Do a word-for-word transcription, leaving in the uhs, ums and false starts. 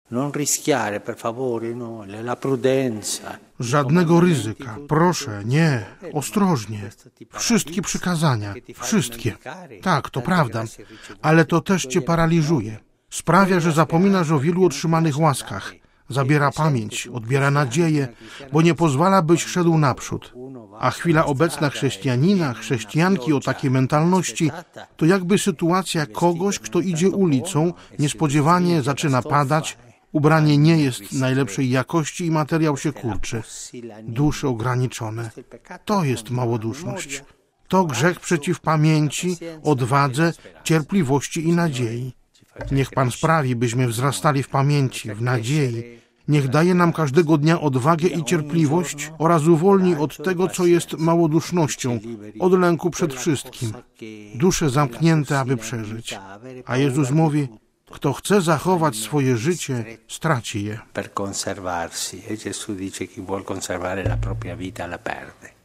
Non rischiare, per favore, no, la prudenza. Żadnego ryzyka, proszę, nie, ostrożnie. Wszystkie przykazania, wszystkie. Tak, to prawda, ale to też cię paraliżuje. Sprawia, że zapominasz o wielu otrzymanych łaskach. Zabiera pamięć, odbiera nadzieję, bo nie pozwala, byś szedł naprzód. A chwila obecna chrześcijanina, chrześcijanki o takiej mentalności, to jakby sytuacja kogoś, kto idzie ulicą, niespodziewanie zaczyna padać, ubranie nie jest najlepszej jakości i materiał się kurczy. Dusze ograniczone. To jest małoduszność. To grzech przeciw pamięci, odwadze, cierpliwości i nadziei. Niech Pan sprawi, byśmy wzrastali w pamięci, w nadziei. Niech daje nam każdego dnia odwagę i cierpliwość oraz uwolni od tego, co jest małodusznością, od lęku przed wszystkim. Dusze zamknięte, aby przeżyć. A Jezus mówi, kto chce zachować swoje życie, straci je. Per conservarsi. E Gesù dice chi vuol conservare la propria vita la perde.